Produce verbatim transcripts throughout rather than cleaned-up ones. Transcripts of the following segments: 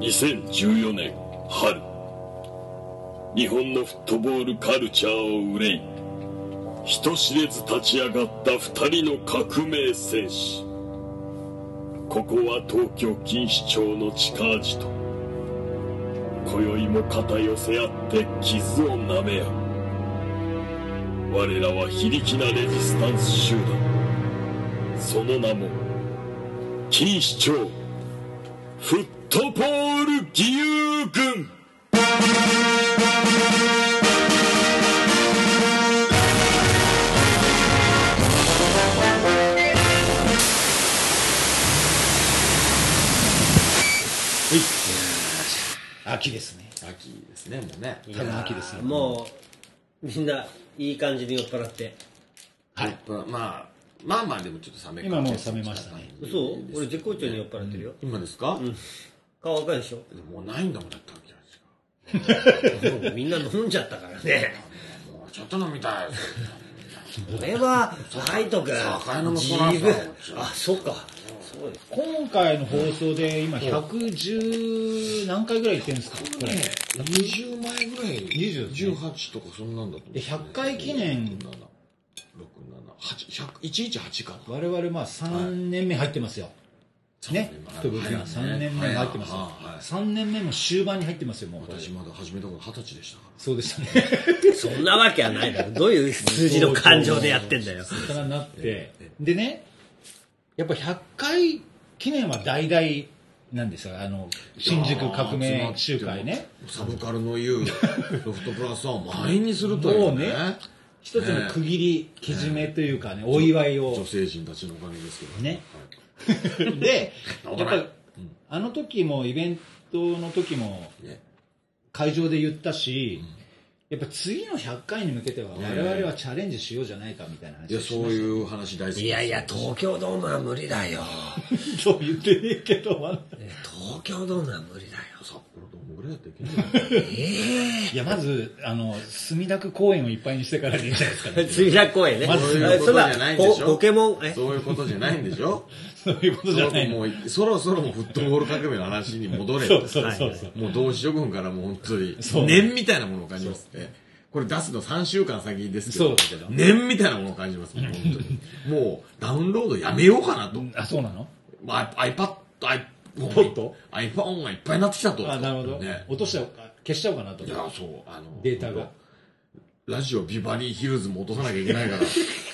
にせんじゅうよねん春、日本のフットボールカルチャーを憂い人知れず立ち上がった二人の革命戦士。ここは東京錦糸町の地下アジト。今宵も肩寄せ合って傷を舐め合う。我らは非力なレジスタンス集団、その名も錦糸町フットボール義勇軍。 秋ですね。 秋ですね、もうね。 多分秋ですよ。 もうみんないい感じに酔っ払って。 はい。まあまあまあでもちょっと冷め今もう冷めましたね。 嘘？俺絶好調に酔っ払ってるよ。 今ですか？うん。 顔赤いでしょ？ もうないんだもんだったわけもうみんな飲んじゃったからね。 もうちょっと飲みたい。 俺は海斗君。自分。あ、そっか。 今回の放送で今ひゃくじゅう何回ぐらい言ってるんですかこれ。 にじゅうまいぐらい。 にじゅう、 じゅうはちとかそんなんだと思う。 でひゃっかい記念。 ろく、なな、はち、ひゃく、いちいちはちかな。 我々まあさんねんめ入ってますよ。ね。フットボールがさんねんめ入ってますよ。さんねんめも終盤に入ってますよ、もう。 私まだ始めた頃はたちでしたから。 そうでしたね。 そんなわけはないだろ。どういう数字の感情でやってんだよ。 そんななって。でね、やっぱひゃっかい記念は大々なんですよ。あの、新宿革命集会ね。 サブカルの言うロフトプラスワンを満員にするというね。 一つの区切り、けじめというかね、お祝いを。 女性陣たちのおかげですけどね。で、やっぱあの時もイベントの時も会場で言ったし、やっぱ次のひゃっかいに向けては我々はチャレンジしようじゃないかみたいな話。 いや、そういう話大好き。 いやいや、東京ドームは無理だよ。 そう言ってねえけど、 東京ドームは無理だよ。 札幌ドームぐらいやっていけない。 ええ。いや、まず、あの、墨田区公園をいっぱいにしてからでいいんじゃないですかね。 墨田区公園ね。 まず、そういうことじゃないんでしょ。 ポケモン、 そういうことじゃないんでしょ。 そういうことじゃない。 もう、そろそろもうフットボール革命の話に戻れ。 そうそうそうそう。 もう同志諸君からもう本当に、念みたいなものを感じますね。これ出すのさんしゅうかん先ですけど、念みたいなものを感じますもん、本当に。もう、ダウンロードやめようかなと。 あ、そうなの？ iPad、 iPod？ iPhone がいっぱいになってきたと。 あ、なるほど。落としちゃおうか、消しちゃおうかなと。 いや、そう、あの、 データが。 ラジオビバリーヒルズも落とさなきゃいけないから、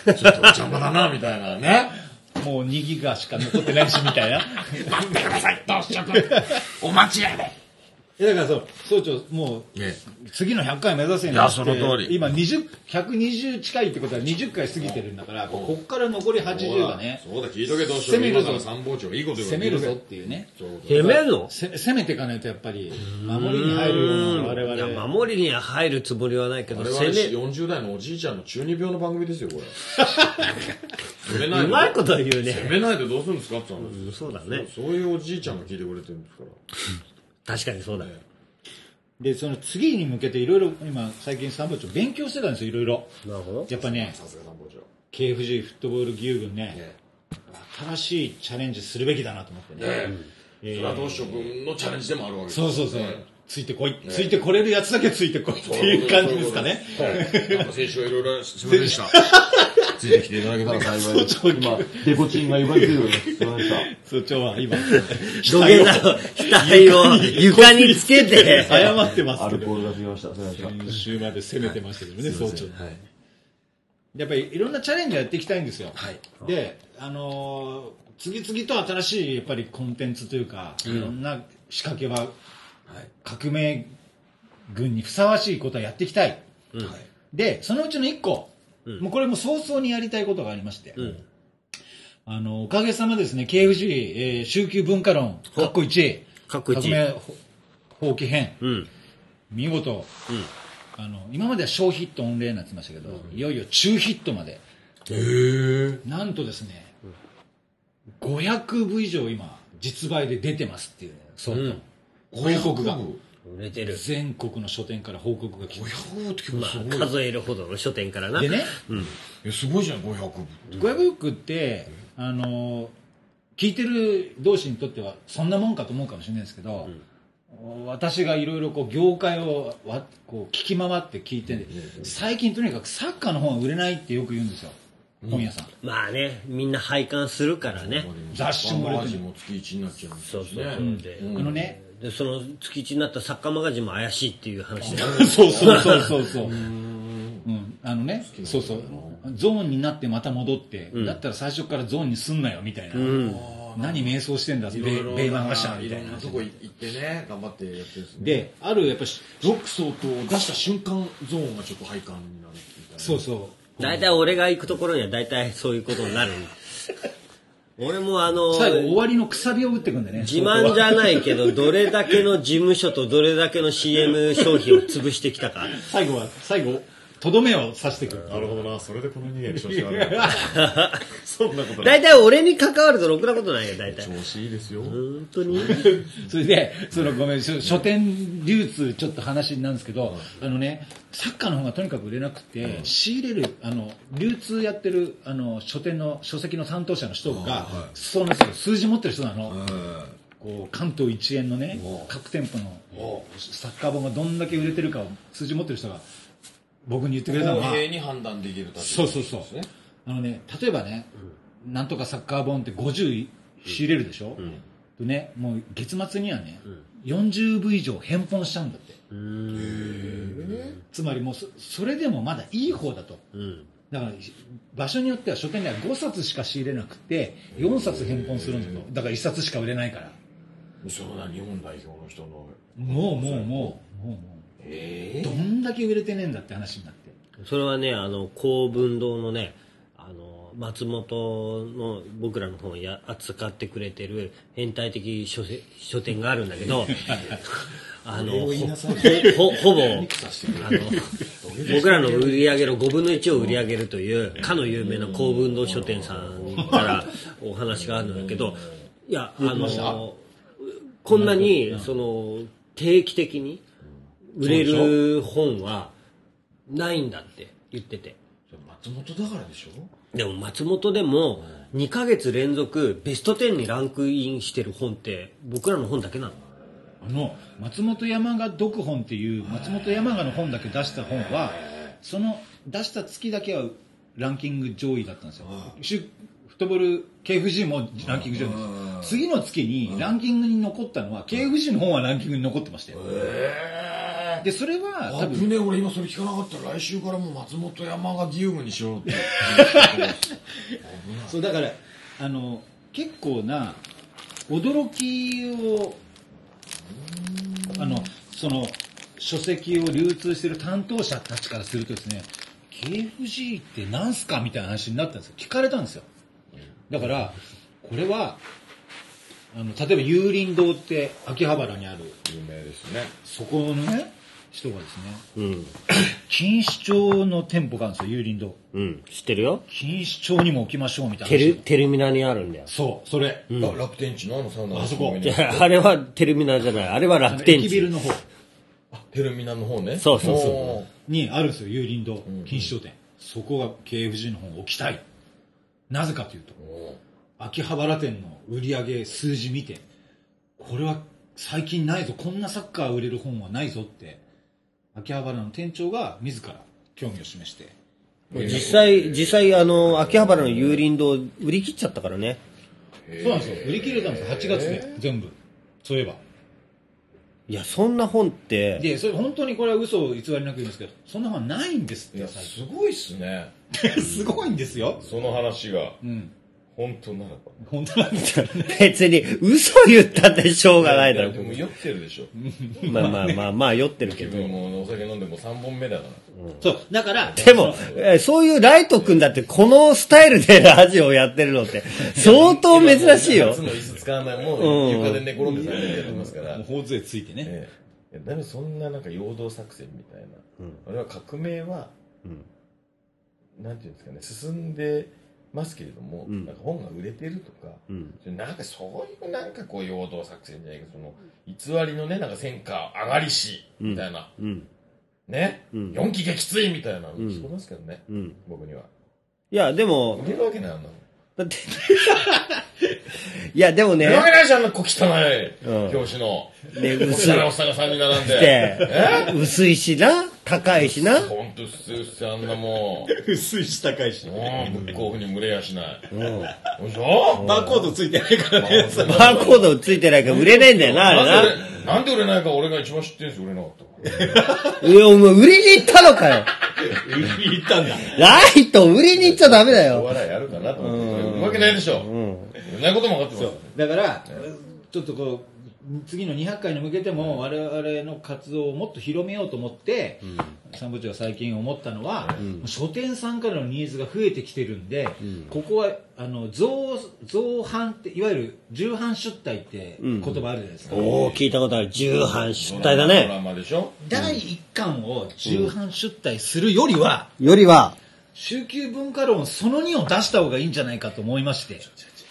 ちょっと邪魔だな、みたいなね。 もうにギガしか残ってないし、みたいな。 待ってください、どうしよう。お待ちやで。 いやだからそう、総長、もう、ね、次のひゃっかい目指せんやその通り。 今にじゅう、ひゃくにじゅう近いってことはにじゅっかい過ぎてるんだから、こっから残りはちじゅうがね。 そうだ、聞いとけどうしよう。 攻めるぞ。 参謀長いいこと言う攻めるぞっていうね。 攻めるの？ 攻めていかないとやっぱり、守りに入るような我々。 いや、守りには入るつもりはないけど、 攻め。よんじゅう代のおじいちゃんの中二病の番組ですよ、これ。 うまいこと言うね。 攻めないでどうするんですかって話。 そうだね。 そういうおじいちゃんが聞いてくれてるんですから。 確かにそうだよ。 で、その次に向けていろいろ、今、最近参謀長勉強してたんですよ、いろいろ。 なるほど。 やっぱね、 さすが参謀長。 ケーエフジー フットボール義勇軍ね、新しいチャレンジするべきだなと思ってね。 それは同志諸君のチャレンジでもあるわけです。 そうそうそう。ついてこい。ついてこれるやつだけついてこいっていう感じですかね。 なんか先週はいろいろすみませんでした。ついてきていただけたら幸いです。今、デコチンが床についてるのです。すみませんでした。 総長は今、 土下座の額を床につけて謝ってます。 アルコールが過ぎました。 先週まで攻めてましたけどね、総長。やっぱりいろんなチャレンジやっていきたいんですよ。で、あの、次々と新しいやっぱりコンテンツというか、いろんな仕掛けは、革命軍にふさわしいことはやっていきたい。で、そのうちのいっこ、もうこれも早々にやりたいことがありまして、あの、おかげさまですね、ケーエフジー、えー、週休文化論、かっこいち、 革命放棄編、見事、あの、今までは小ヒット御礼になってましたけど、いよいよ中ヒットまで、なんとですね、ごひゃくぶ以上今、実売で出てますっていうね、そう。報告が。 売れてる。 全国の書店から報告が来てごひゃくぶって結構すごい。 まあ、数えるほどの書店からな。 でね、 うん、すごいじゃん、ごひゃくぶ。 ごひゃくぶって、あの、聞いてる同士にとってはそんなもんかと思うかもしれないですけど、 私がいろいろこう業界をわこう聞き回って聞いて、最近とにかくサッカーの本は売れないってよく言うんですよ、本屋さん。 まあね、みんな拝観するからね。 雑誌も売れてる。 も月いちになっちゃうんですそうそうそう。で、 あのね、 でその月いちになったサッカーマガジンも怪しいっていう話で。 そうそうそうそうそう。うん、あのね、そうそう、ゾーンになってまた戻って、だったら最初からゾーンにすんなよみたいな。何瞑想してんだって、ベイマンガシャンみたいな。 そこ行ってね、頑張ってやってるんですね。 で、あるやっぱロックソーと出した瞬間ゾーンがちょっと配管になるみたいな。 そうそう。 大体俺が行くところには大体そういうことになる。俺もあの最後終わりのくさびを打ってくんだね。 自慢じゃないけど、どれだけの事務所とどれだけの シーエム 商品を潰してきたか。 最後は最後とどめを刺してくる。 なるほどな、それでこの人間調子悪い。そんなことない。 大体俺に関わるとろくなことないよ、大体。 調子いいですよ。 本当に。 それで、そのごめん、書店流通ちょっと話なんですけど、あのね、サッカーの方がとにかく売れなくて、仕入れる、あの、流通やってる、あの、書店の、書籍の担当者の人が、そうなんですよ、数字持ってる人なの。こう関東一円のね、各店舗のサッカー本がどんだけ売れてるかを数字持ってる人が、僕に言ってくれたのは、 公平に判断できる。 そうそうそう。あのね、例えばね、うん、なんとかサッカー本ってごじゅう仕入れるでしょ、うんうん、ね、もう月末にはね、うん、よんじゅうぶ以上返本しちゃうんだって。うーん、つまりもう そ, それでもまだいい方だと。うん、だから場所によっては書店ではごさつしか仕入れなくてよんさつ返本するんだと。だからいっさつしか売れないから。 そうだ、日本代表の人の。 もうもうもうもうもう。えー、どんだけ売れてねえんだって話になって。 それはね、あの公文堂のね、あの松本の僕らの本をや扱ってくれてる変態的 書, 書店があるんだけどあの ほ, ほ, ほぼあの僕らの売り上げのごぶんのいちを売り上げるというかの有名な公文堂書店さんからお話があるんだけど、いや、あのこんなにその定期的に売れる本はないんだって言ってて。 松本だからでしょ。 でも松本でもにかげつ連続ベストじゅうにランクインしてる本って僕らの本だけなの。 あの松本山雅読本っていう松本山雅の本だけ出した本はその出した月だけはランキング上位だったんですよ。フットボール ケーエフジー もランキング上位です。次の月にランキングに残ったのは ケーエフジー の本はランキングに残ってましたよ。でそれは多分ね、俺今それ聞かなかったら来週からもう松本山雅ディウムにしようってそうだからあの結構な驚きをあのその書籍を流通している担当者たちからするとですね、 ケーエフジー って何すかみたいな話になったんですよ。聞かれたんですよ。だからこれはあの例えば有林堂って秋葉原にある有名ですね。 そこのね人がですね、うん、錦糸町の店舗があるんですよ、有林堂。 うん、知ってるよ。 錦糸町にも置きましょうみたいな。 テルテルミナにあるんだよ。 そう、それ、 うん、楽天地のあのサウナ、 あそこ。 あれはテルミナじゃない、あれは楽天地。 駅ビルの方。 あ、テルミナの方ね。 そうそうそう。 にあるんですよ、有林堂錦糸町店。そこが ケーエフジー の本を置きたい。なぜかというと、秋葉原店の売り上げ数字見て、これは最近ないぞ、こんなサッカー売れる本はないぞって秋葉原の店長が自ら興味を示して、 実際実際あの秋葉原の有林堂売り切っちゃったからね。 そうなんですよ、売り切れたんですよ、はちがつで全部。そういえばいや、そんな本ってで、それ本当にこれは嘘を偽りなく言うんですけど、そんな本ないんですって。 いや、すごいっすねすごいんですよ、 その話が。 うん、 本当ならば。 本当なんですよね。 別に嘘言ったってしょうがないだろ。 でも酔ってるでしょ。 まあまあまあまあ酔ってるけど。 もうお酒飲んでもさんぼんめだから。 うん、そうだからでもそういうライト君だってこのスタイルでラジオをやってるのって相当珍しいよ。 夏の椅子使わないもう床で寝転んでさんにんでやってますから。 頬杖ついてね。ええ、だめそんななんか陽動作戦みたいな。うん、あれは革命は、うん、なんていうんですかね、進んでますけれども、うん、なんか本が売れてるとか、うん、なんかそういうなんかこう陽動作戦じゃないけど、その偽りのね、なんか戦果上がりしみたいな、うん、ね、うん、よんき撃墜みたいなの聞こえますけどね、うん、僕には。 いやでも売れるわけないんだもん。 だって、いや、でもね。 やめないじゃん、あんな小汚い表紙の。で、薄い。おっさんがさんにん並んで。 薄いしな、高いしな。 ほんと薄い薄い、あんなもう。薄いし高いし。 ブックオフに群れやしない。うん。でしょバーコードついてないからね。 バーコードついてないから売れないんだよな、あれな。なんで売れないか俺が一番知ってるんですよ、売れなかった。 いや、お前売りに行ったのかよ。 売りに行ったんだ。 ライト売りに行っちゃダメだよ。 お笑いやるかなと思って。うまくないでしょ。うん。売れないことも分かってます。 だから、ちょっとこう、次のにひゃっかいに向けても我々の活動をもっと広めようと思って、うん、参謀長が最近思ったのは、うん、書店さんからのニーズが増えてきてるんで、うん、ここはあの造造版っていわゆる重版出題って言葉あるじゃないですか、うん、 おー聞いたことある重版出題だね。 ドラマでしょ、 だいいっかんを重版出題するよりは、 よりは週休文化論そのにを出した方がいいんじゃないかと思いまして。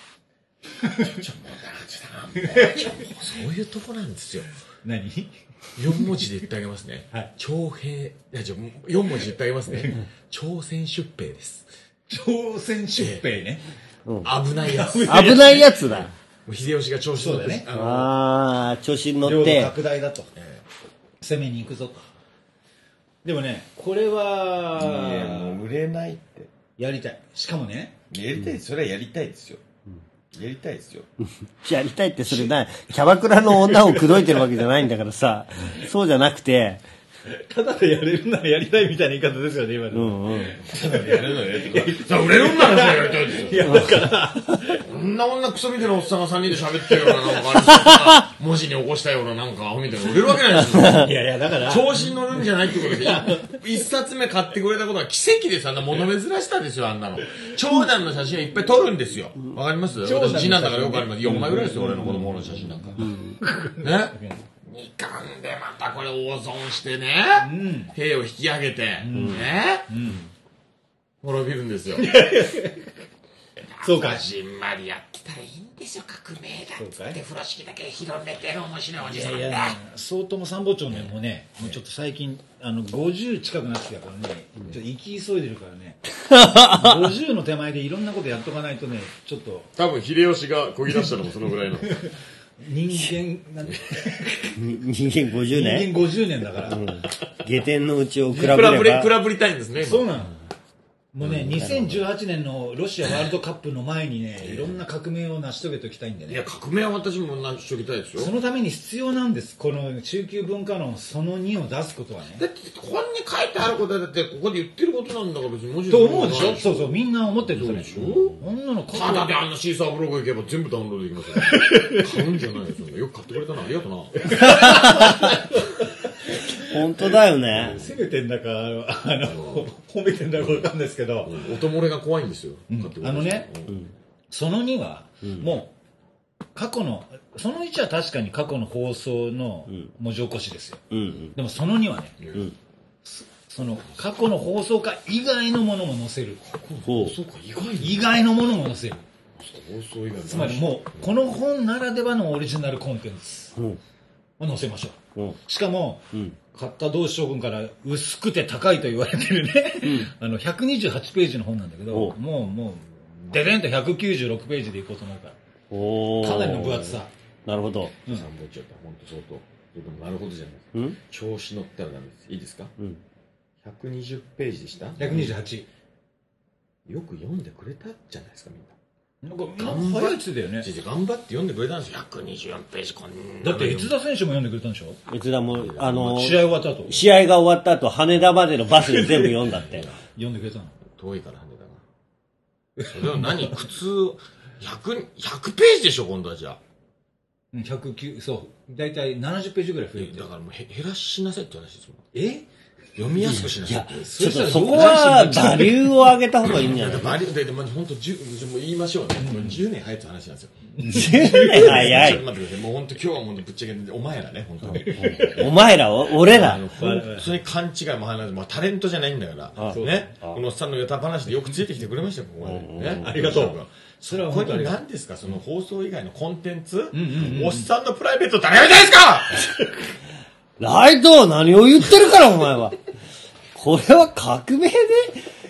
そういうとこなんですよ。 何？ よん文字で言ってあげますね。はい。徴兵、いや、じゃよん文字で言ってあげますね。朝鮮出兵です。 朝鮮出兵ね。 危ないやつ。 危ないやつだ。 秀吉が調子乗ってね。 ああ、調子に乗って。 領土拡大だと。攻めに行くぞと。でもね、これは、 いや、もう売れないって。 やりたい。しかもね。 やりたい、それはやりたいですよ。やりたいですよ。 やりたいってそれな、キャバクラの女を口説いてるわけじゃないんだからさ、そうじゃなくて、 ただでやれるならやりたいみたいな言い方ですよね、今の。うんうん。 ただでやれるならやりたい。さあ、売れるんならやりたいですよ。いや、だから、こんな女クソみたいなおっさんがさんにんで喋ってるような、なんかあれ文字に起こしたような、なんかアホみたいな売れるわけないですよ。いやいや、だから。 調子に乗るんじゃないってことで、一冊目買ってくれたことは奇跡です。あんな物珍しさですよ、あんなの。長男の写真をいっぱい撮るんですよ。わかります？私、次男だからよくあります。よんまいぐらいですよ、俺の子供の写真なんか。ね。にかんでまたこれ大損してね、うん、兵を引き上げて、うん、ね、うん、滅びるんですよ。 そうか。 じんまりやってたらいいんですよ、革命だっって風呂敷だけ広めてる面白いおじさんだ。いやいや、 総統参謀長ね、もうね、もうちょっと最近あのごじゅう近くなってきたからね、うん、ちょっと生き急いでるからね。ごじゅうの手前でいろんなことやっとかないとね、ちょっと。 多分秀吉がこぎ出したのもそのぐらいの。 人間なん人間ごじゅうねん人間ごじゅうねんだから、うん、 下天のうちを比べれば比べりたいんですね。 そうなの。もうね、にせんじゅうはちねんのロシアワールドカップの前にね、いろんな革命を成し遂げておきたいんでね。 いや、革命は私も成し遂げたいですよ。 そのために必要なんです。この中級文化論そのにを出すことはね。 だって本に書いてあることはだってここで言ってることなんだから別に文字と思うでしょ。そうそう、みんな思ってるでしょ。女のただであんなシーサーブログ行けば全部ダウンロードできますよ。買うんじゃないですよ。よく買ってくれたな、ありがとうな。 本当だよね。 責めてんだか、あの、褒めてんだかわかんないですけど。 音漏れが怖いんですよ。 あのね、そのには、もう、過去の、そのいちは確かに過去の放送の文字起こしですよ。でもそのにはね、その過去の放送回以外のものも載せる。 放送回以外以外のものも載せる。 放送以外つまりもう、この本ならではのオリジナルコンテンツを載せましょう。しかも、買った同志将軍から薄くて高いと言われてるね、うん、あのひゃくにじゅうはちページの本なんだけど、もうもうデデンとひゃくきゅうじゅうろくページでいこうと思うから、かなりの分厚さ。 なるほど。 参謀長って本当相当。でもなるほどじゃないですか。調子乗ったらダメです。いいですか？うん、ひゃくにじゅうページでした？ ひゃくにじゅうはち。 よく読んでくれたじゃないですかみんな。 なんか頑張ってだよね。 頑張って読んでくれたんですよ。ひゃくにじゅうよんページこんな。だって逸田選手も読んでくれたんでしょ？ 逸田もあの試合終わった後。 試合が終わった後羽田までのバスで全部読んだって。 読んでくれたの？ 遠いから羽田が。それは何？普通ひゃく、ひゃくページでしょ今度はじゃあ。 ひゃくきゅう、そう。だいたいななじゅうページぐらい増えてる。 だからもう減らしなさいって話ですもん。 え？ 読みやすくしなさいって。 ちょっとそこはバリューを上げた方がいいんじゃない？ バリューで、でも本当じゅう、もう言いましょうね。もうじゅうねん早いって話なんですよ。 じゅうねん早い。 ちょっと待ってください。もう本当今日はもうぶっちゃけお前らね、本当に。 お前ら俺ら。 本当に勘違いも話まあタレントじゃないんだから。ね。このおっさんのヨタ話でよくついてきてくれましたよ、ここまで。ね。 ありがとう。 それはこれ何ですかその放送以外のコンテンツ、おっさんのプライベート誰が見たいですか？ ライト何を言ってるからお前は。これは革命で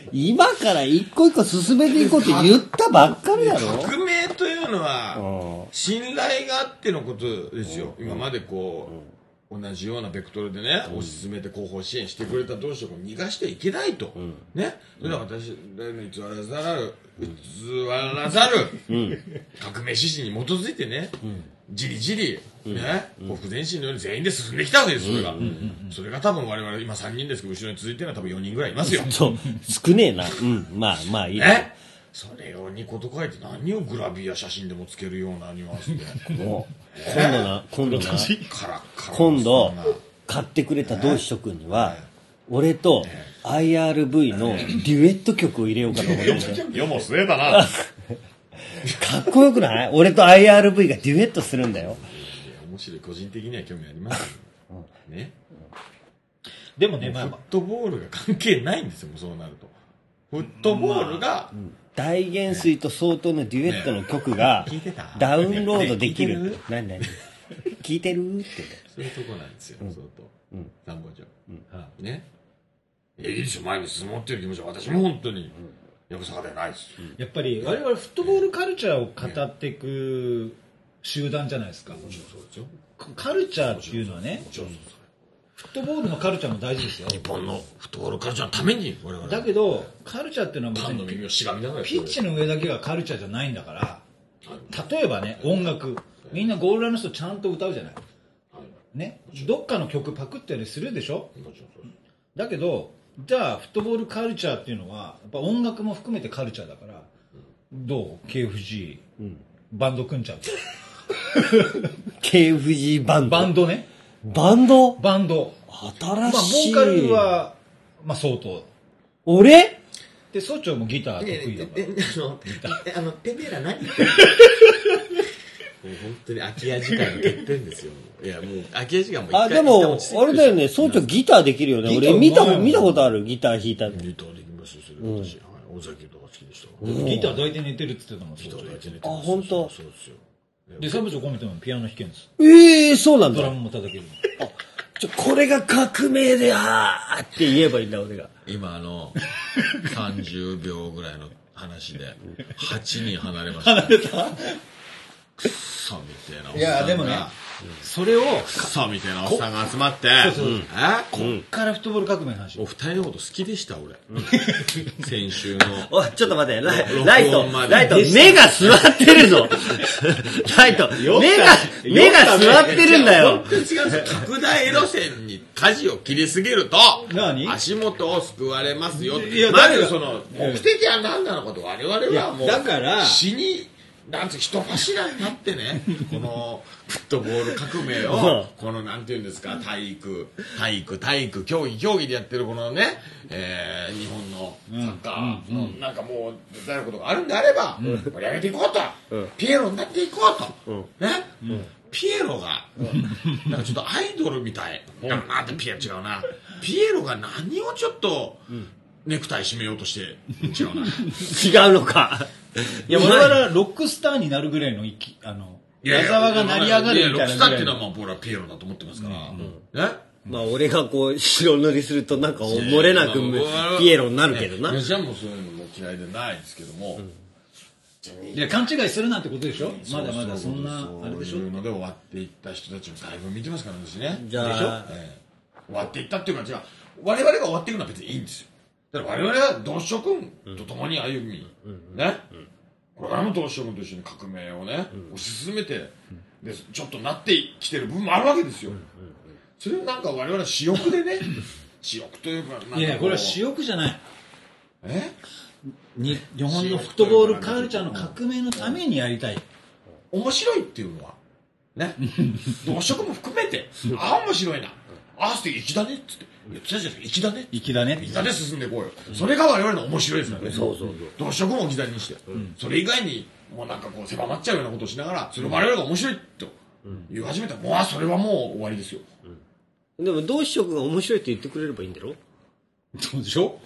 今から一個一個進めていこうって言ったばっかりだろ。 革命というのは信頼があってのことですよ。今までこう同じようなベクトルでね推し進めて後方支援してくれた同志を逃がしてはいけないと、ね、それでは私に偽らざる偽らざる革命指針に基づいてね、じりじりね、幸福前進のように全員で進んできたわけです。それがそれが多分我々今さんにんですけど、後ろに続いてるのは多分よにんぐらいいますよ。 そう少ねえな。うんまあまあいいね。それをにこと書いて何をグラビア写真でもつけるようなニュアンスでもう今度な今度なカラッカラ今度買ってくれた同志諸君には俺と アイアールブイ のデュエット曲を入れようかと思ってるんだよ。 世も末だな。かっこよくない？俺と アイアールブイ がデュエットするんだよ。 面白い。個人的には興味ありますね。 でもね、まあ、 フットボールが関係ないんですよ。そうなるとフットボールが、 まあ大元帥と相当のデュエットの曲がダウンロードできる。何何聞いてるって。 そういうとこなんですよ。相当参謀長ね。いやいいですよ。前に進もうっていう気持ちは私も本当にやぶさかではないです。 やっぱり我々フットボールカルチャーを語っていく集団じゃないですか。 もちろんそうですよ。 カルチャーっていうのはね、フットボールのカルチャーも大事ですよ。 日本のフットボールカルチャーのために我々 だけどカルチャーっていうのは別パンの耳をしがみながらピッチの上だけがカルチャーじゃないんだから、例えばね、音楽みんなゴールランの人ちゃんと歌うじゃないね。どっかの曲パクったりするでしょ。だけどじゃあフットボールカルチャーっていうのはやっぱ音楽も含めてカルチャーだから、どう ケーエフジー、うん、バンド組んちゃうケーエフジー バンドバンドね。 バンドバンド新しい。 まあ、ボーカルは、まあ、相当。 俺で、総長もギター得意だから。 え、え、あの、てめえら何言ってんの？もう本当に空き家時間の欠点ですよ。いや、もう空き家時間も一回。 あ、でも、あれだよね、総長ギターできるよね。俺見た、見たことある、ギター弾いたの。 ギターできますよ、それ私。尾崎とか好きでした。 ギター抱いて寝てるって言ってたもん、 ギター抱いて寝てる。 あ、本当。 そうですよ。 で、サブチョコミてもピアノ弾けるんです。 ええ、そうなんだ。 ドラムも叩ける。 あ、ちょ、これが革命で、あーって言えばいいんだ、俺が。 今あの、さんじゅうびょうぐらいの話で、はちにん離れました。 離れた？ クソみたいなおっさんが。 いや、でもね、それを、 クソみたいなおっさんが集まって、 そうそう、 えこっからフットボール革命の話。 お二人のこと好きでした、俺。先週の。 おい、ちょっと待って、ライライト、ライト、目が座ってるぞ。ライト、目が、目が座ってるんだよ。 本当に違うんですよ。拡大路線に舵を切りすぎると、足元を救われますよ。いや、まずその、目的は何なのかと我々はもう、 だから、 死に、なんて人柱になってね、このフットボール革命を、このなんていうんですか、体育、体育、体育、競技、競技でやってるこのね、えー、日本のサッカーのなんかもう手伝えることがあるんであれば、盛り上げていこうと、ピエロになっていこうと、ね、ピエロが、なんかちょっとアイドルみたい。なんてピエロ違うな。ピエロが何をちょっと、ネクタイ締めようとして違うな。 違うのか。 いや、我々はロックスターになるぐらいのいき、あの、矢沢が成り上がるみたいな。 ロックスターっていうのはまあ僕らピエロだと思ってますから。ね。 まあ俺がこう白塗りするとなんか漏れなくピエロになるけどな。 いや、じゃあもうそういうのも嫌いでないですけども。 いや、勘違いするなんてことでしょ。まだまだそんな、あれでしょ。 そういうので終わっていった人たちもだいぶ見てますから私ね。 じゃあ、 終わっていったっていうか、じゃあ、我々が終わっていくのは別にいいんですよ。だから我々は同志諸君と共に歩み、ね。これからも同志諸君と一緒に革命をね、推し進めて、で、ちょっとなってきてる部分もあるわけですよ。それをなんか我々は私欲でね、私欲というか、なんかいや、これは私欲じゃない。 えに日本のフットボールカルチャーの革命のためにやりたい。 面白いっていうのは、ね。同志諸君も含めて、ああ、面白いな。ああ、素敵、粋だねっつって。言ってたじゃないですか、粋だね。 粋だね。 粋だね、進んでいこうよ。それが我々の面白いですからね。 そうそうそう。 同志諸君も粋だねにして。それ以外に、もうなんかこう、狭まっちゃうようなことをしながら、それを我々が面白いと言い始めたら、もう、それはもう終わりですよ。 でも、同志諸君が面白いって言ってくれればいいんだろ？ そうでしょ？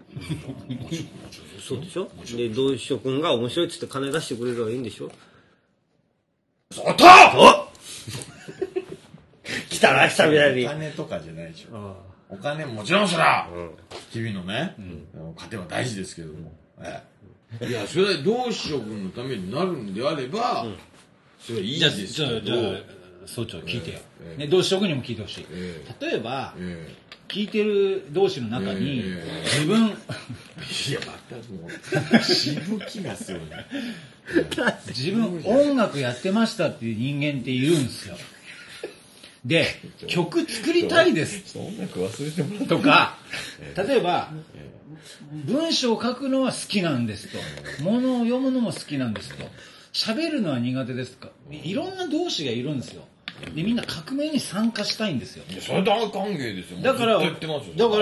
そうでしょ？で、同志諸君が面白いって言って金出してくれればいいんでしょ？ そうと！ 来たな、来たみたいに。 お金とかじゃないでしょ。お金ももちろんそら、 日々のね、糧は大事ですけれども。いや、それは同志諸君のためになるんであれば、それはいいですけど。 じゃあ、総長聞いてよ。ね、同志諸君にも聞いてほしい。例えば、聞いてる同士の中に、自分、いや、 またもう、しぶきがするね。 自分音楽やってましたっていう人間っているんですよ。で、曲作りたいです。 音楽忘れてもらったとか、例えば、文章を書くのは好きなんですと。物を読むのも好きなんですと。喋るのは苦手ですとか。いろんな同士がいるんですよ。で、みんな革命に参加したいんですよ。 いや、それ大歓迎ですよ。 だから、だから、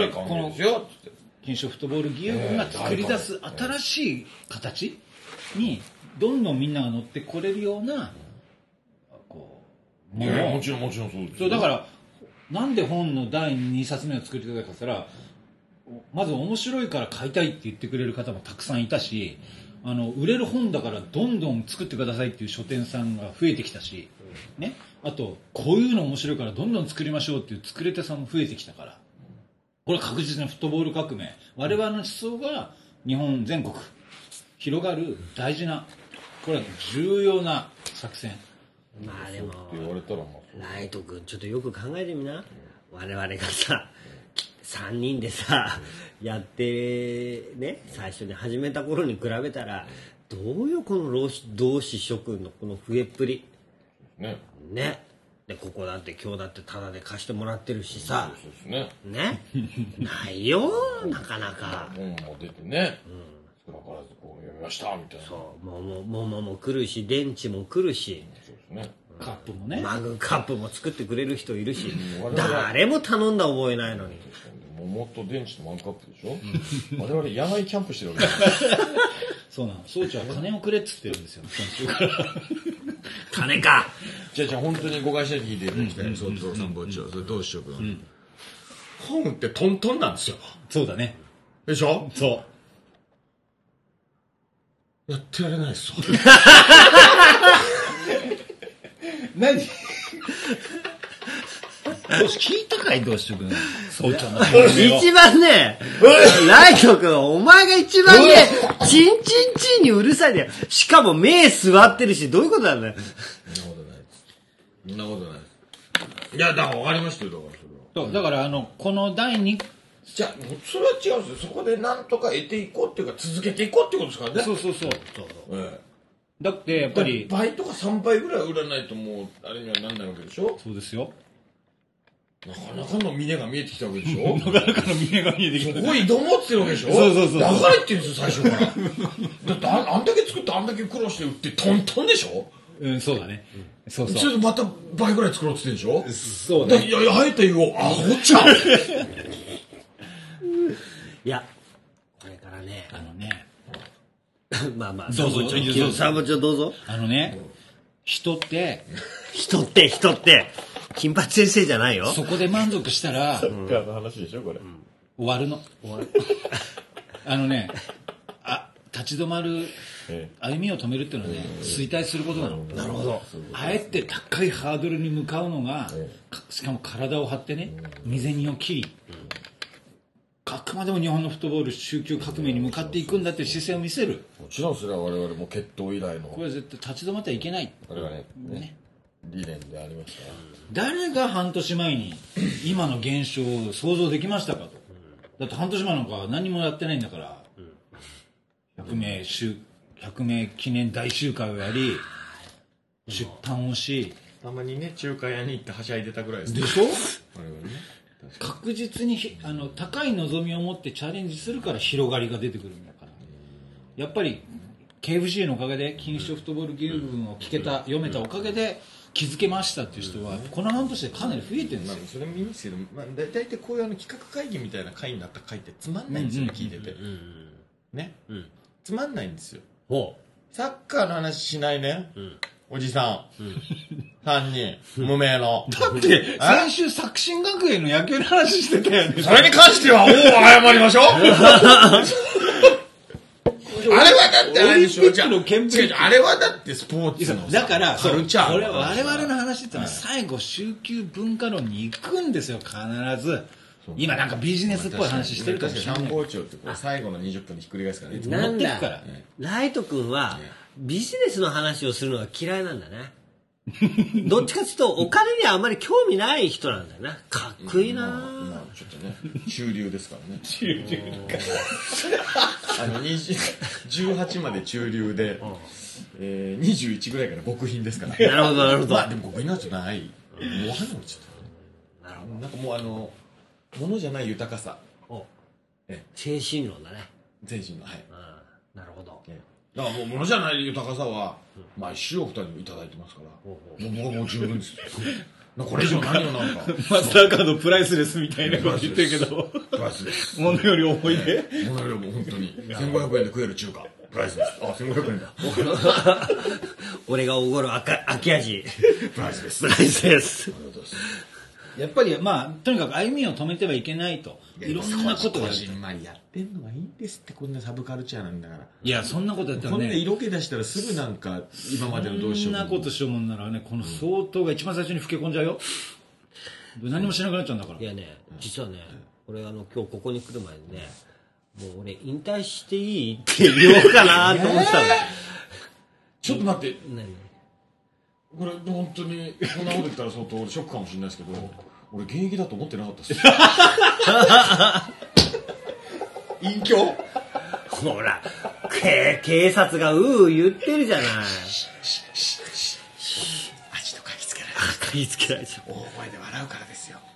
この、金賞フットボール義勇軍が作り出す新しい形に、どんどんみんなが乗ってこれるような、こう、もの。もちろん、もちろんそうです。 そう、だから、なんで本のだいにさつめを作りたいかって言ったら、まず面白いから買いたいって言ってくれる方もたくさんいたし、あの、売れる本だからどんどん作ってくださいっていう書店さんが増えてきたし、ね。あと、こういうの面白いからどんどん作りましょうっていう作り手さんも増えてきたから。これは確実にフットボール革命。我々の思想が日本全国広がる大事な、これは重要な作戦。 まあでも、 言われたらまあ、ライト君ちょっとよく考えてみな。我々がさ、さんにんでさ、やってね、最初に始めた頃に比べたら、どうよこの同志諸君のこの増えっぷり。 ね。 ね。で、ここだって今日だってタダで貸してもらってるしさ。 そうですね。 ね。ないよ、なかなか。 本も出てね。うん。少なからずこう読みましたみたいな。 そう。ももももも来るし、電池も来るし。 そうですね。 カップもね。 マグカップも作ってくれる人いるし。誰も頼んだ覚えないのに。 桃と電池とマグカップでしょ。我々野外キャンプしてるわけです。 そうなの。総長は金をくれっつってるんですよ。今週から。 金か。 じゃあじゃあ本当に誤解しないで聞いていただきたい。総長参謀長、それどうしようか。本ってトントンなんですよ。 そうだね。 でしょ。 そう。 やってられないですよ。 何どうし聞いたかいどうしよう君総長の一番ねライト君お前が一番ねチンチンチンにうるさいんだよ。しかも目座ってるしどういうことなんだよ。 そんなことないです。そんなことないです。いやだから分かりましたよ。だからそれはだからあのこの第二じゃあそれは違うんですよ。そこでなんとか得ていこうっていうか続けていこうっていうことですからね。 そうそうそうそうそう、ええだってやっぱり倍とかさんばいぐらい売らないともうあれにはなんないわけでしょ。 そうですよ。 なかなかの峰が見えてきたわけでしょ。 なかなかの峰が見えてきた。 すごい挑もうって言ってるわけでしょ。 そうそうそう。 だから言ってるんですよ最初から。だってあ, あんだけ作ってあんだけ苦労して売ってトントンでしょ。 うんそうだね。うん、そうそう。 それでまた倍ぐらい作ろうって言ってるんでしょ。そうね。 いやいやあえて言おう。あほちゃん。 いやこれからねあのね。 まあまあどうぞ参謀長どうぞ。 あのね人って人って人って金八先生じゃないよ。 そこで満足したらサッカーの話でしょこれ、うん、 終わるの終わるあのねあ立ち止まる歩みを止めるっていうのはね衰退することなの。 なるほど。 あえて高いハードルに向かうのがしかも体を張ってね身銭を切りあくまでも日本のフットボール宗教革命に向かっていくんだっていう姿勢を見せる。 もちろんそれは我々も決闘以来のこれは絶対立ち止まってはいけない。 これがねね理念でありました。 誰が半年前に今の現象を想像できましたかと。だって半年前なんか何もやってないんだからひゃくめいひゃくめい記念大集会をやり出版をしたまにね中華屋に行ってはしゃいでたぐらいですでしょ。 我々ね確実にあの高い望みを持ってチャレンジするから広がりが出てくるんだから。やっぱり ケーエフジー のおかげで錦糸町フットボール義勇軍を聞けた読めたおかげで気づけましたっていう人はこの半年でかなり増えてるんですよ。 まあ、それもいいんですけど、まあ、大体こういうあの企画会議みたいな会になった会ってつまんないんですよ、うんうん、聞いてて、うんうん、ね、うん、つまんないんですよ。 ほうサッカーの話しないね、うん、おじさん、うん、さんにん無名のだって先週作新学園の野球の話してたよね。 それに関してはおお謝りましょうあれはだってあれでしょ。じゃああれはだってスポーツのだからカルチャーこれ我々の話ってのは最後週休文化論に行くんですよ必ず。 今なんかビジネスっぽい話してるかもしれない。 参考庁ってこう最後のにじゅっぷんでひっくり返すからね。 なんだ持ってくから。 ライト君はビジネスの話をするのが嫌いなんだね。どっちかっていうとお金にはあまり興味ない人なんだよな。かっこいいな、 まあ、まあ、ちょっとね中流ですからね。 中流か。 あのじゅうはちまで中流で、えー、にじゅういちぐらいから極貧ですから。 なるほどなるほど。 まあでも極貧なんじゃない。もうわかんないちょっと。なるほど。なんかもうあの物じゃない豊かさ。 おえ精神論だね。 精神のはい。 ああなるほど。 だからもう物じゃない豊かさは毎週お二人にいただいてますから、もうもう十分ですよ。これ以上何をなんかマスターカードプライスレスみたいなこと言ってるけど、 プライスです。 物より重いで。 物よりも本当にせんごひゃくえんで食える中華プライスです。あ、せんごひゃくえんだ。 俺がおごる赤秋味プライスです。 プライスです。 やっぱりまあとにかく歩みを止めてはいけないと。いろんなことをやる。 こじんまりやってんのがいいんですって、こんなサブカルチャーなんだから。 いやそんなことやったらこんなね。 色気出したらすぐなんか今までのどうしようもそんなことしようもんならね、この相当が一番最初に老け込んじゃうよ。何もしなくなっちゃうんだから。 いやね、実はね、俺あの今日ここに来る前にね、もう俺引退していいって言おうかなと思ってたの。 ちょっと待って。 何？ これ本当にこんなこと言ったら相当俺ショックかもしれないですけど、俺現役だと思ってなかったです。隠居？ ほら、け警察がうー言ってるじゃない。 味と嗅ぎつけられる。 嗅ぎつけられちゃう。 大声で笑うからですよ。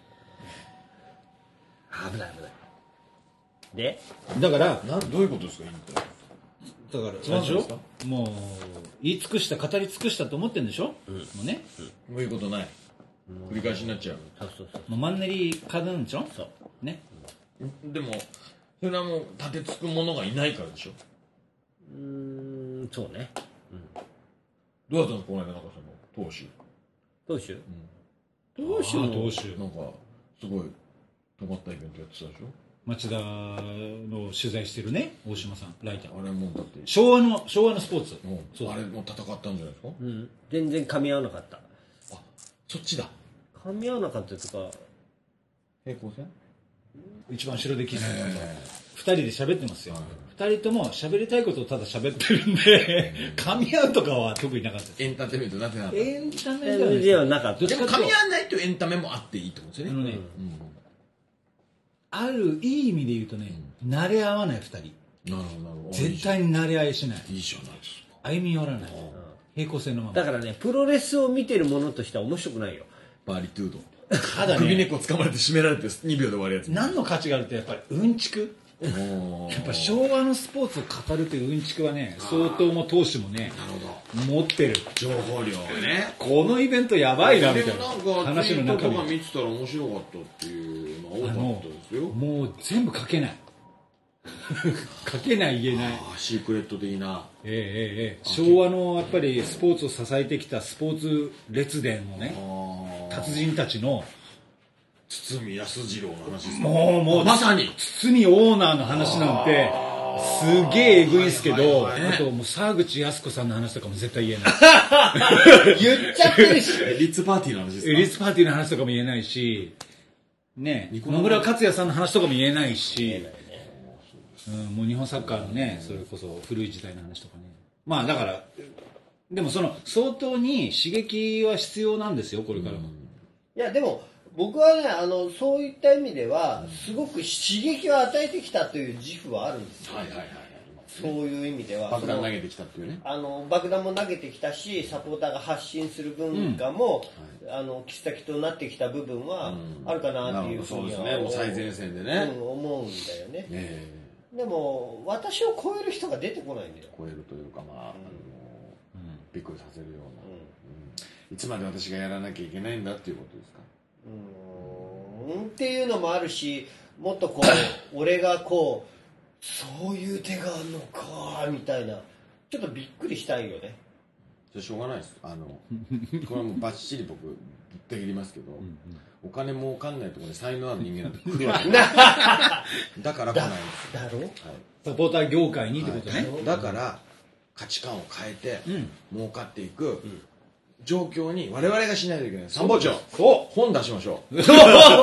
危ない危ない。で？ だからなどういうことですか引退？ だからそうでしょ。もう言い尽くした語り尽くしたと思ってんでしょ。うん、もうね。 もういうことない。繰り返しになっちゃう。 そうそうそう。 もうマンネリ化なんでしょ。 そうね。 でもそれはもう立てつく者がいないからでしょ。 うーん、そうね。 どうだったのこの間なんかその投手。 投手？ 投手の投手。 なんかすごい止まったイベントやってたでしょ。 町田の取材してるね大島さんライター。 あれもうだって昭和の昭和のスポーツ。 そうあれもう戦ったんじゃないですか。 うん。全然噛み合わなかった。 あ、そっちだ。 噛み合わなかったとか。 平行線？ 一番後ろで聞いたのがふたりで喋ってますよ。ふたりとも喋りたいことをただ喋ってるんで噛み合うとかは特になかったです。 エンターテインメントなってなかった。 エンタメではなかった。 でも噛み合わないというエンタメもあっていいってことですよね。 あのね、あるいい意味で言うとね、慣れ合わないふたり。 なるほどなるほど。 絶対に慣れ合いしない。 いいじゃないですか。 歩み寄らない。平行線のまま。 だからね、プロレスを見てるものとしては面白くないよ。 バーリトゥード。 ただ首根ね、 っこ掴まれて締められてにびょうで終わるやつ。 何の価値があるってやっぱりうんちく。やっぱ昭和のスポーツを語るといううんちくはね、相当も投手もね、持ってる。 情報量ね。 このイベントやばいなみたいなでもなんか話の中ツイートとか身。 見てたら面白かったっていうのが多かあのったですよ。 もう全部書けない書けない言えない。 あーシークレット的な。 ええええ、昭和のやっぱりスポーツを支えてきたスポーツ列伝のね達人たちの堤康次郎の話ですか。 もうもうまさに堤オーナーの話なんてすげえエグいんすけど、 はいはいはいあともう沢口靖子さんの話とかも絶対言えない言っちゃってるしリッツパーティーの話ですか。 エリスパーティーの話とかも言えないしね、野村克也さんの話とかも言えないし、うん、もう日本サッカーのねそれこそ古い時代の話とかね。まあだからでもその相当に刺激は必要なんですよこれからも。 いやでも僕はねあのそういった意味ではすごく刺激を与えてきたという自負はあるんですよ。 はいはいはい。 そういう意味では爆弾投げてきたっていうね。 あの爆弾も投げてきたしサポーターが発信する文化も、うん、あの切っ先となってきた部分はあるかなっていうふうには、 うん、そうですね。もう最前線でね、 うん、思うんだよね。 えー、でも私を超える人が出てこないんだよ。 超えるというかまあ、うん、あのびっくりさせるような、 うんうん、いつまで私がやらなきゃいけないんだっていうことですか。 うーんっていうのもあるし、もっとこう俺がこうそういう手があるのかみたいなちょっとびっくりしたいよね。 じゃあしょうがないです。あのこれはもうバッチリ僕ぶった切りますけど、うんうん、お金儲かんないところに才能ある人間なんて来るわけないだから来ないんですだろ、はい、 サポーター業界にってことね、 はい、だから価値観を変えて、うん、儲かっていく、うん、状況に我々がしないといけない。参謀長、本出しましょう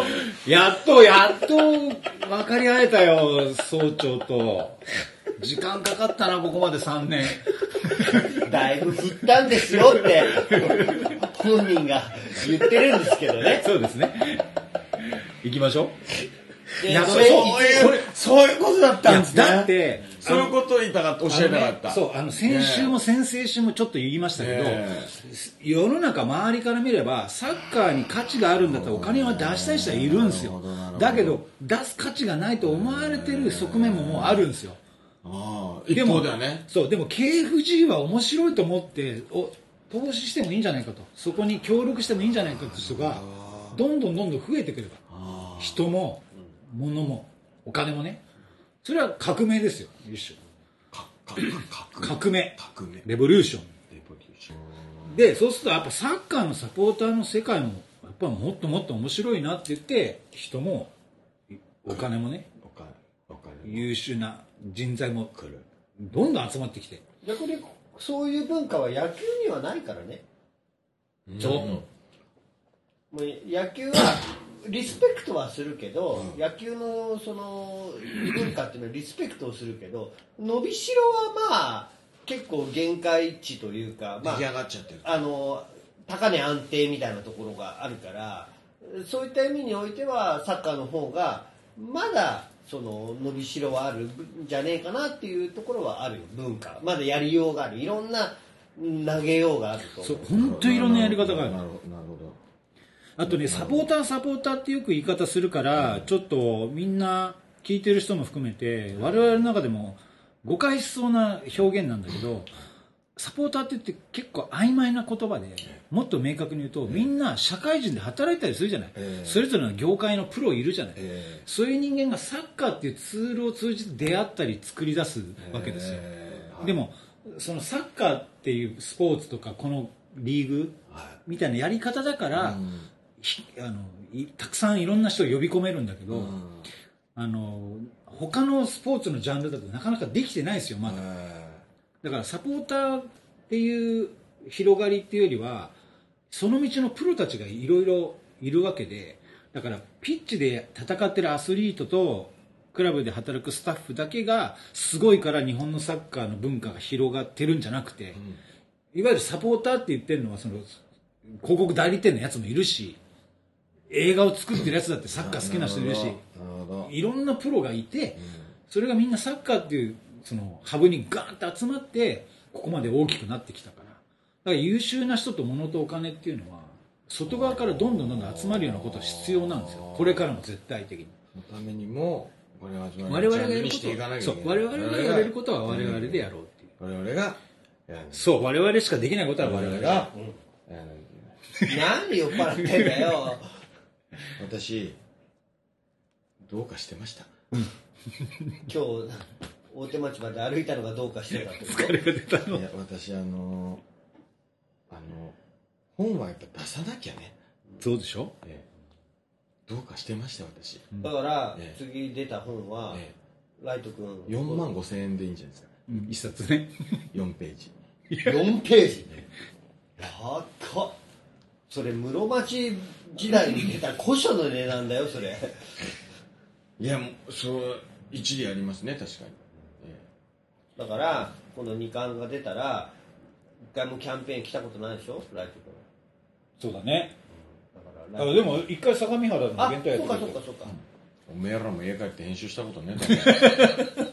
やっとやっと分かり合えたよ総長と。時間かかったなここまでさんねん。だいぶ振ったんですよって本人が言ってるんですけどね。 そうですね。行きましょう。 いやそういうそういうことだったんですね。 だってそういうことを言いたかった、おっしゃりたかった。 そう、あの先週も先々週もちょっと言いましたけど、世の中周りから見ればサッカーに価値があるんだったらお金は出したい人はいるんですよ。だけど出す価値がないと思われてる側面ももうあるんですよ。 ああ、一方ではね。 そう、でも ケーエフジー は面白いと思ってお投資してもいいんじゃないかと、そこに協力してもいいんじゃないかって人がどんどんどんどん増えてくれば、人も物もお金もね、それは革命ですよ、一種革命革命レボリューションで、そうするとやっぱサッカーのサポーターの世界もやっぱもっともっと面白いなって言って、人もお金もね、 お金お金優秀な人材もどんどん集まってきて、 逆にそういう文化は野球にはないからね。 そう、 もう野球はリスペクトはするけど、うん、野球のその文化っていうのはリスペクトをするけど、伸びしろはまあ結構限界値というか、まあ、 出来上がっちゃってる、 あの高値安定みたいなところがあるから、そういった意味においてはサッカーの方がまだその伸びしろはあるんじゃねえかなっていうところはあるよ。文化まだやりようがある、いろんな投げようがあると思う。 そう、本当にいろんなやり方がある。 なるほど、なるほど。 あとね、サポーターサポーターってよく言い方するから、ちょっとみんな聞いてる人も含めて我々の中でも誤解しそうな表現なんだけど、サポーターって言って結構曖昧な言葉で、もっと明確に言うと、みんな社会人で働いたりするじゃない、それぞれの業界のプロいるじゃない、そういう人間がサッカーっていうツールを通じて出会ったり作り出すわけですよ。でもそのサッカーっていうスポーツとかこのリーグみたいなやり方だから、うんあのたくさんいろんな人を呼び込めるんだけど、うん、あの他のスポーツのジャンルだとなかなかできてないですよまだ。だからサポーターっていう広がりっていうよりは、その道のプロたちがいろいろいるわけで、だからピッチで戦ってるアスリートとクラブで働くスタッフだけがすごいから日本のサッカーの文化が広がってるんじゃなくて、うん、いわゆるサポーターって言ってるのはその広告代理店のやつもいるし、映画を作ってるやつだってサッカー好きな人いるし、いろんなプロがいて、それがみんなサッカーっていうそのハブにガーッと集まってここまで大きくなってきたから、だから優秀な人と物とお金っていうのは外側からどんどんどんどん集まるようなことが必要なんですよ、これからも絶対的に。 そのためにも我々 がやれることはそう我々がやれることは我々でやろうっていう、 我々がそう我々しかできないことは我々がやらなきゃいけない。なんで酔っ払ってんだよ。 私どうかしてました。 今日大手町まで歩いたのがどうかしてたって疲れが出たの。 いや私あのあの本はやっぱ出さなきゃね。 そうでしょ、ええ、どうかしてました私。 だから、ええ、次出た本は、ええ、ライト君よんまんごせんえんでいいんじゃないですか、 うん、一冊ね。 よんページ。 よんページ高っ。それ室町時代に出た古書の値段だよそれ。 いやもうそう一理ありますね確かに、ええ、だからこのにかんが出たら一回もキャンペーン来たことないでしょライト君。 そうだね、うん、だからでも一回相模原のイベントやってる。 そうかそうかそうか、 うん、おめえらも家帰って編集したことねえだろ。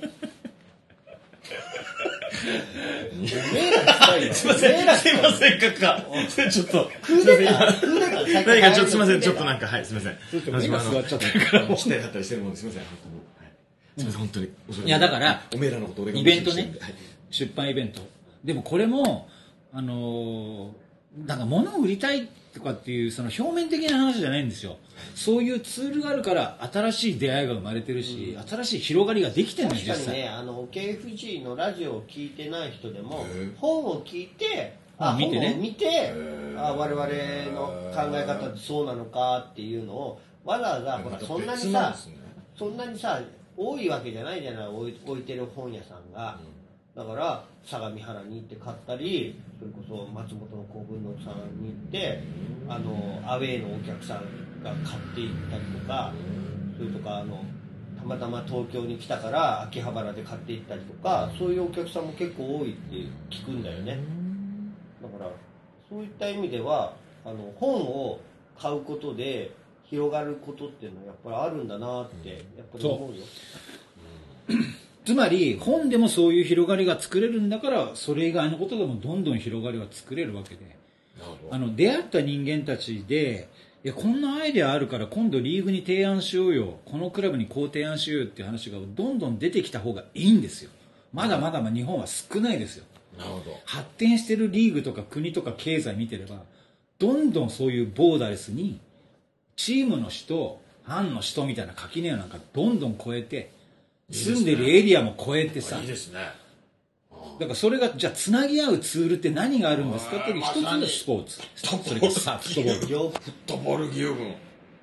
すいません、 すいません、かか。ちょっと。 クーデタークーデター何かちょっとすいません、ちょっとなんか、はい、すいません。 今座っちゃったから。 来てなかったりしてるもんですいません、本当に。すいません、本当に。 いや、だから、 おめえらのこと俺がイベントね、出版イベント。でもこれも、あの、なんか物を売りたいとかっていうその表面的な話じゃないんですよ。そういうツールがあるから新しい出会いが生まれてるし、うん、新しい広がりができてるんですよ。 確かにね、あの ケーエフジー のラジオを聞いてない人でも本を聞いて、あ、見てね、本を見て、あ、我々の考え方ってそうなのかっていうのをわざわざほらそんなにさ、そんなにさ多いわけじゃないじゃない、置いてる本屋さんが。 だから相模原に行って買ったり、それこそ松本の公文堂さんに行ってあのアウェーのお客さんが買っていったりとか、それとかあのたまたま東京に来たから秋葉原で買っていったりとか、そういうお客さんも結構多いって聞くんだよね。だからそういった意味ではあの本を買うことで広がることっていうのはやっぱりあるんだなってやっぱり思うよ。 つまり本でもそういう広がりが作れるんだから、それ以外のことでもどんどん広がりは作れるわけで、あの出会った人間たちで、いやこんなアイデアあるから今度リーグに提案しようよ、このクラブにこう提案しようよっていう話がどんどん出てきた方がいいんですよ。まだまだ日本は少ないですよ。 なるほど。 発展してるリーグとか国とか経済見てれば、どんどんそういうボーダレスにチームの人、ファンの人みたいな垣根をなんかどんどん超えて、住んでるエリアも超えてさ、 いいですね。 だからそれがじゃあつなぎ合うツールって何があるんですかっていう一つのスポーツ、それからさフットボール、 フットボール義勇軍。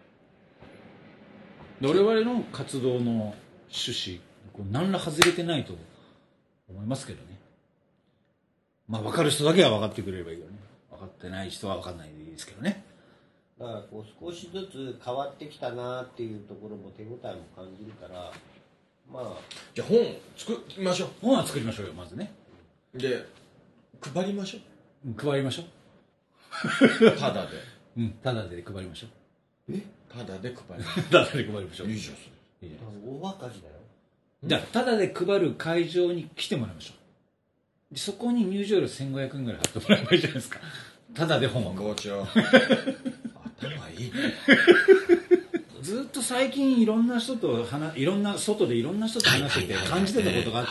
我々の活動の趣旨こう何ら外れてないと思いますけどね。まあ分かる人だけは分かってくれればいいよね。分かってない人は分かんないでいいですけどね。 だからこう少しずつ変わってきたなっていうところも手応えも感じるから、まあじゃあ本作りましょう。 本は作りましょうよ、まずね。 で配りましょう、うん、配りましょう。ただで。 うん、ただで配りましょう。 え、ただで配りましょう。 ただで配りましょう。 いいじゃんそれ。 いいじゃん。大赤字だよ。 じゃあただで配る会場に来てもらいましょう。でそこに入場料せんごひゃくえんぐらい払ってもらえばいいじゃないですか。ただで本を。 校長。頭いいね。 ずっと最近いろんな人と話、いろんな外でいろんな人と話してて感じてたことがあって、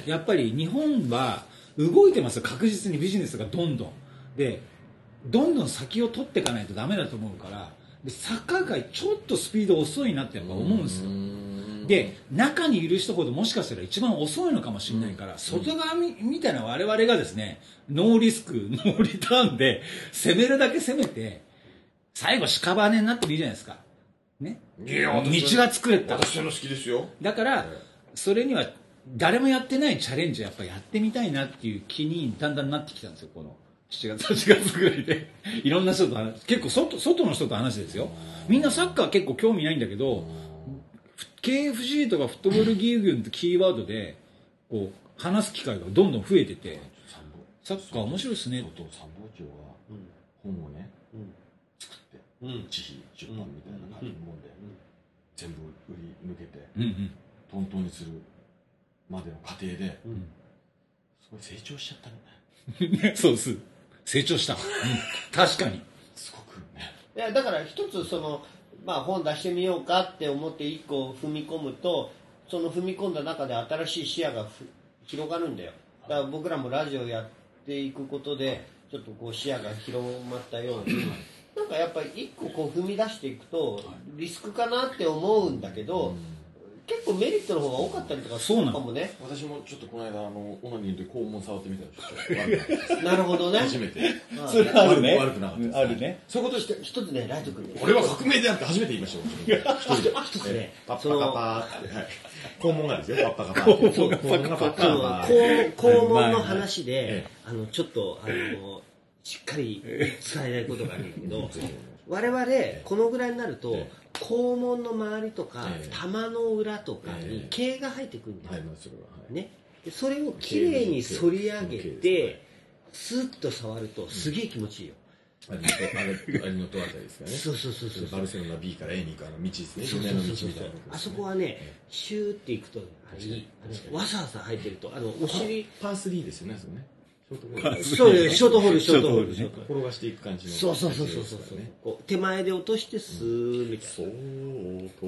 やっぱり日本は動いてますよ、確実にビジネスがどんどんでどんどん先を取っていかないとダメだと思うから、でサッカー界ちょっとスピード遅いなってやっぱ思うんですよ。で中にいる人ほどもしかしたら一番遅いのかもしれないから、うん、外側みみたいな我々がですね、ノーリスクノーリターンで攻めるだけ攻めて最後屍になってもいいじゃないですかね。 いや道が作れた。 私の好きですよ。 だからそれには誰もやってないチャレンジをやっぱりやってみたいなっていう気にだんだんなってきたんですよ。このしちがつはちがつぐらいでいろんな人と話、結構 外, 外の人と話ですよ。みんなサッカー結構興味ないんだけど ケーエフシー とかフットボール義勇軍ってキーワードでこう話す機会がどんどん増えてて、サッカー面白いですね。 参謀長が本をね、うん、作って、うん、自費出版みたいな感じのもんで、うん、全部売り抜けて、うんうん、トントンにするまでの過程で、うん、すごい成長しちゃったね。 そうです、成長した、うん、確かにすごくね。 いやだから一つその、まあ、本出してみようかって思って一個踏み込むと、その踏み込んだ中で新しい視野が広がるんだよ。だから僕らもラジオやっていくことでちょっとこう視野が広まったようになんかやっぱり一個こう踏み出していくとリスクかなって思うんだけど、結構メリットの方が多かったりとかするかもね。 私もちょっとこの間あのオナニーで肛門触ってみたらなるほどね。 初めて。 それあるね。 悪くなかったです。 あるね。 そういうこと一つね、ライト君ね。 これは革命であって初めて言いましたよ。一人で。 一つね。 パッパカパーって。肛門がですよ。パッパカパー。肛門がパッパカパー。肛門の話で、あのちょっとあのしっかり伝えないことがあるんだけど、我々このぐらいになると。肛門の周りとか、えー、玉の裏とかに毛が生えてくるんだよ、えー、ね、でそれをきれいに反り上げてスッと触るとすげえ気持ちいいよ。 あれのとあれのとあたりですかね。 そうそうそうそう。 バルセロナ ビー から エー に行くあの道ですね。 そうそうそうそう。あそこはね、シューって行くとあのわさわさ生えてるとあのお尻パースリーですよね、それね。 そうよ、ショートホール、ショートホール、 転がしていく感じの。 そうそうそうそうそう。こう手前で落としてスーみたいな。 そうと。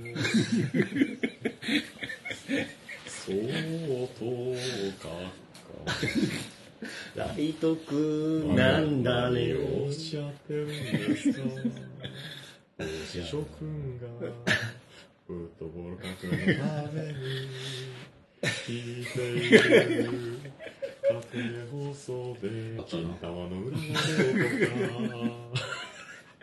そうとか。 ライトくんなんだねよ。 おっしゃってるんですか。おしょくんがフットボール革命のために聞いている。家庭放送で金玉の裏側とか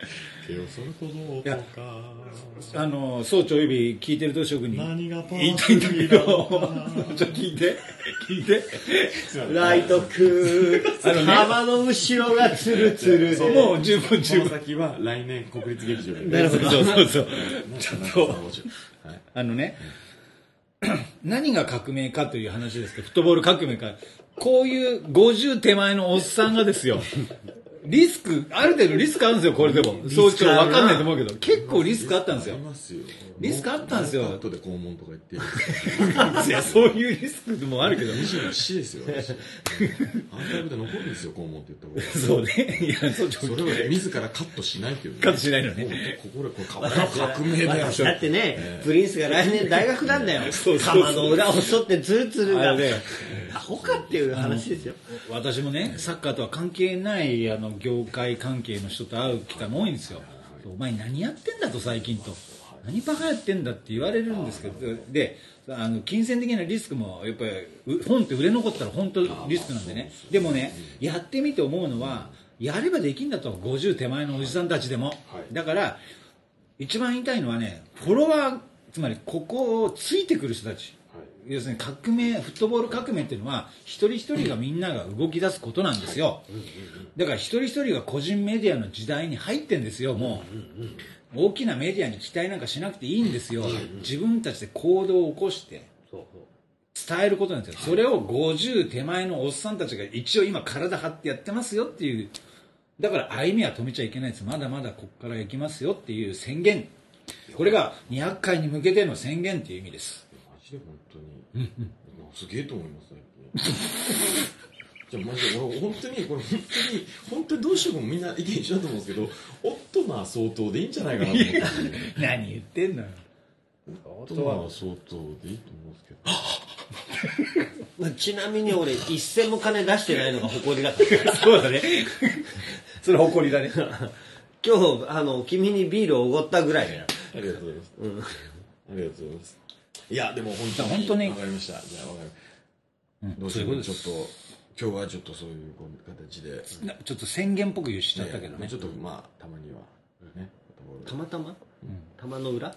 手をそるとどうかあの総長および聞いてる同職に何がパ言いたいんだけどちょっと聞いて聞いてライトクー浜の後ろがツルツルでもう十分十分この先は来年国立劇場でなるほどそうそうそうちょっとあのね、何が革命かという話ですけど、フットボール革命か、こういうごじゅう手前のおっさんがですよ、リスク、ある程度リスクあるんですよ、これでも。総長わかんないと思うけど、結構リスクあったんですよ。リスクあったんですよ。 後で肛門とか言っていや、そういうリスクもあるけど。 にじゅうななですよ、私。アーカイブで残るんですよ、肛門って言った方が。 そうね。いや、総長。 それを自らカットしないっていうね。 カットしないのね。 ここで、これ、革命だよ。 だってね、プリンスが来年大学なんだよ。 そうそうそう浜の裏を沿ってツルツルが。 あれねアホかっていう話ですよ。 私もね、サッカーとは関係ないあの業界関係の人と会う機会も多いんですよ。お前何やってんだと最近と。何バカやってんだって言われるんですけど、で、あの金銭的なリスクもやっぱり本って売れ残ったら本当リスクなんでね。でもね、やってみて思うのは、やればできんだと、ごじゅう手前のおじさんたちでも。だから一番言いたいのはね、フォロワー、つまりここをついてくる人たち。要するに革命、フットボール革命っていうのは一人一人がみんなが動き出すことなんですよ。だから一人一人が個人メディアの時代に入ってんですよ。もう大きなメディアに期待なんかしなくていいんですよ。自分たちで行動を起こして伝えることなんですよ。それをごじゅう手前のおっさんたちが一応今体張ってやってますよっていう。だから歩みは止めちゃいけないです。まだまだここから行きますよっていう宣言。これがにひゃっかいに向けての宣言っていう意味です。 マジで本当に、すげえと思います最近。じゃあマジで俺本当にこれ本当に本当にどうしてもみんな意見一緒だと思うんですけど、オットナー相当でいいんじゃないかなと思って。 何言ってんのよ。 オットナー相当でいいと思うんですけど。 ちなみに俺一銭も金出してないのが誇りだからそうだね。それ誇りだね。 今日あの君にビールをおごったぐらいだよ。 ありがとうございます。うん、ありがとうございます。いやでも本当に本当にわかりました。じゃあわかり、うん、どうしてもちょっと今日はちょっとそういう形でちょっと宣言っぽくしちゃったけどね。 ちょっとまあたまにはね。 たまたま？うん、玉の裏？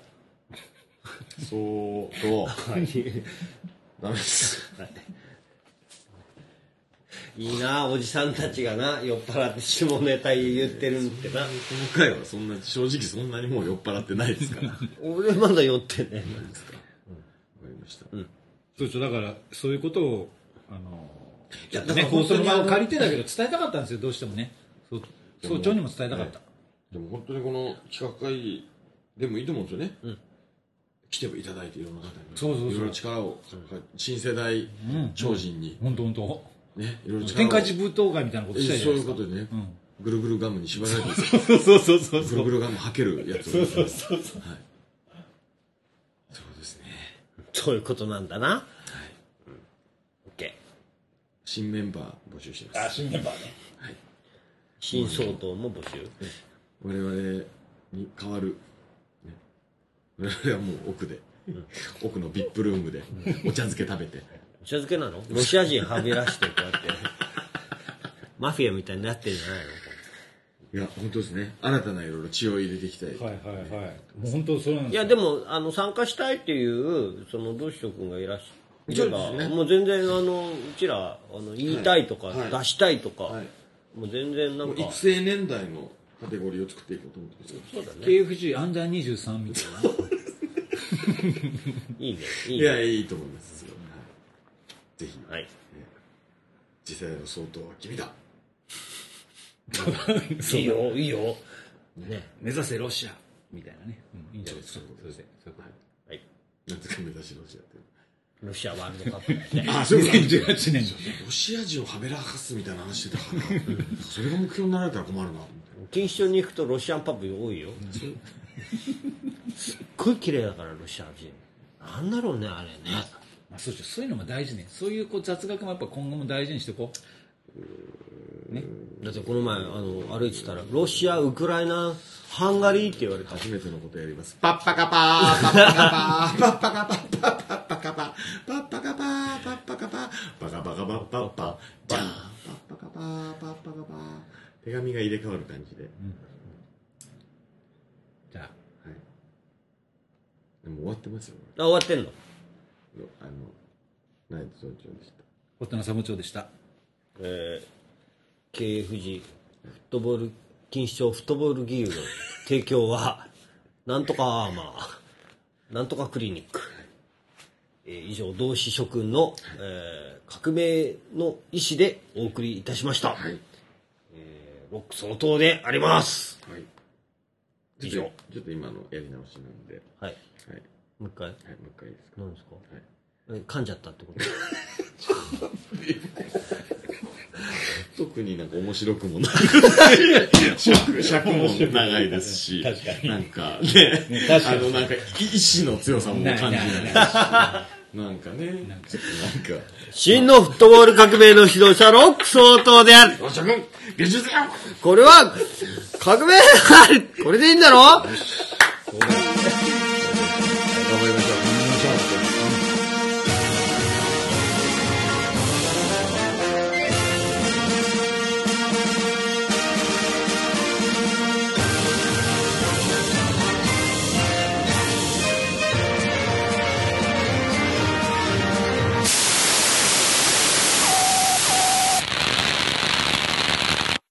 そうとダメです。 いいなおじさんたちがな酔っ払って下ネタ言ってるってな。 この回はそんな正直そんなにもう酔っ払ってないですから。 俺まだ酔ってね。 ないですか。うん、わかりました。うん。 そうそう、だからそういうことをあのちょっとね放送の場を借りてだけど伝えたかったんですよ、どうしてもね。総長にも伝えたかった。 でも本当にこの企画会議でもいいと思うんですよね。うん。来ていただいていろんな方にそうそうそういろいろ力を新世代超人に本当本当ねいろいろ力を天下一武闘会みたいなことしたいじゃないですか。 そういうことでね、ぐるぐるガムに縛られてそうそうそうそうぐるぐるガムはけるやつをそうそうそうそうそうですね。 そういうことなんだな。はい。オッケー。 新メンバー募集してます。 あ、新メンバーね。 はい。 新総統も募集。 我々に代わる。我々はもう奥で、うん、奥のビップルームでお茶漬け食べて。 お茶漬けなの？ロシア人はびらしてこうやってマフィアみたいになってるんじゃないの？ いや本当ですね。新たないろいろ血を入れていきたい。 はいはいはい。もう本当そうなんです。 いやでもあの参加したいっていうそのどうしと君がいらっしゃれば、ね、もう全然あのうちらあの言いたいとか、はい、出したいとか、はい、もう全然なんか育成年代のカテゴリーを作っていこうと思ってますよ。 そうだね。 ケーエフジー アンダーにじゅうさんみたいな。 いいね。いいね。 いやいいと思います。ぜひ。 はい。 次世代の総統は君だ。 いいよいいよ。 ね。目指せロシアみたいなね。いいんじゃないですか。 そうですね。 はい。 なんとか目指しロシアって。 ロシアワールドカップね。 あ、そうか。 にせんじゅうはちねん。 ロシア人をはべらかすみたいな話してたから、それが目標になられたら困るな。 錦糸町に行くとロシアンパブ多いよ。すっごい綺麗だからロシア人。なんだろうねあれね。 まあそうそういうのも大事ね。そういうこう雑学もやっぱ今後も大事にしていこう。ね。 だってこの前あの歩いてたらロシアウクライナハンガリーって言われた。 初めてのことやります。パッパカパーパッパカパーパッパカパーパッパカパーパッパカパーパッパカパーパカパカパッパッパじゃんパッパカパーパッパカパー手紙が入れ替わる感じで。 ってますよ。 あ、終わってんの？ あの、ナイト総長でした。 ホットなサム長でした。 えー、ケーエフジー フットボール錦糸町フットボールギルの提供はなんとかアーマーなんとかクリニック、えー、以上同志諸君の、えー、革命の意思でお送りいたしました、はい、えー、ロック相当であります。はい、以上。 ちょっと今のやり直しなんで、 はい、はい、もう一回、はい、もう一回いいですか。 何ですか、はい、噛んじゃったってこと特になんか面白くもない尺, 尺も長いですし、確かになんかね、ねあのなんか意志の強さも感じないですし、なんかね、なんか真のフットボール革命の指導者ロック相当である。これは革命これでいいんだろ。